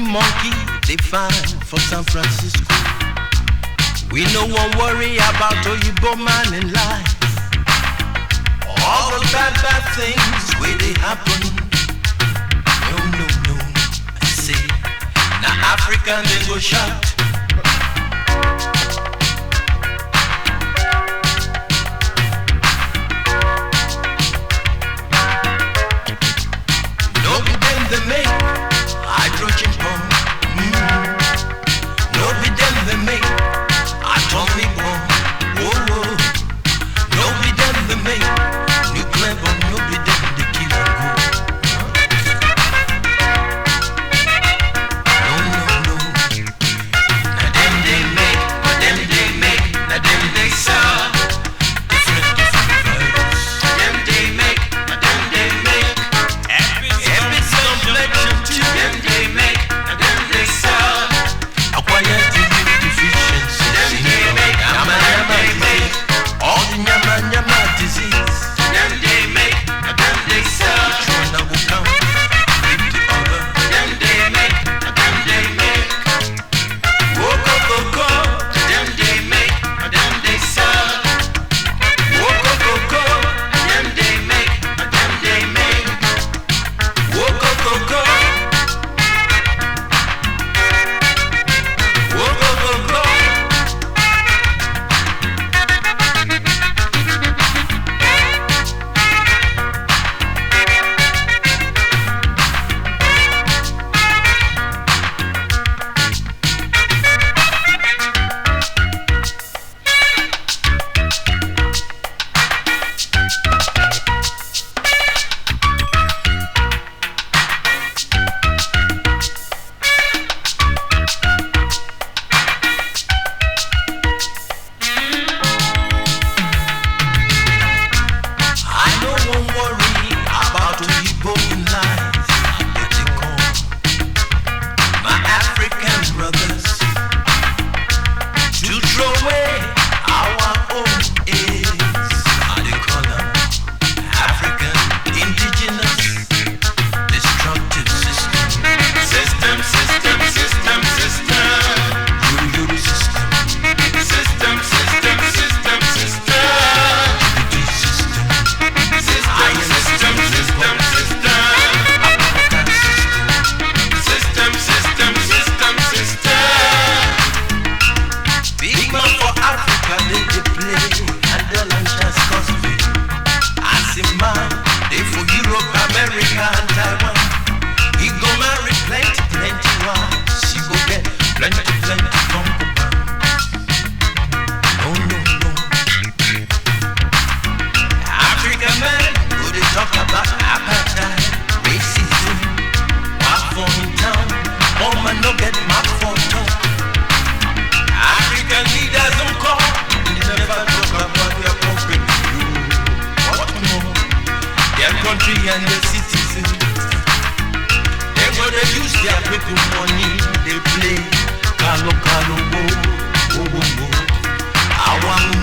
monkey they find for San Francisco. We no one worry about Oyibo man in life. All the bad things where they happen. No, I say, now African they go shout. No be them they make hydrogen bomb. No be them they make atomic bomb. Whoa. No be them they make nuclear bomb. No be them they kill and go. No. Now them they make, now them they sell. Different virus. Them they make, now them they make. Every complexion too. Them they make, now them they sell. Acquired immune deficiency. Them they make, yama they make. All the yama disease. Them they make, now them they sell. Which one I will count? Leave the other. Them they make, now them they make. Woko. Them they make, now them they sell. Woko. Them they make, now them they make. Woko. I no one worry about Oyibo in life. Let it come. My African brothers to throw away our own AIDS. How they call them? African indigenous destructive system. System. Yuru system. System. Big man for Africa, they play and the lunch has cost me. As a man, they for Europe, America and Taiwan. He go marry plenty wives. She go get plenty concubines. No. African men, go they talk about apartheid, racism. Walk for in town, all man no get map for town. African leaders don't call, they never talk about their puppet. What more? Their country and their citizens. They go they use their people money, they play. Kalo, whoa. Our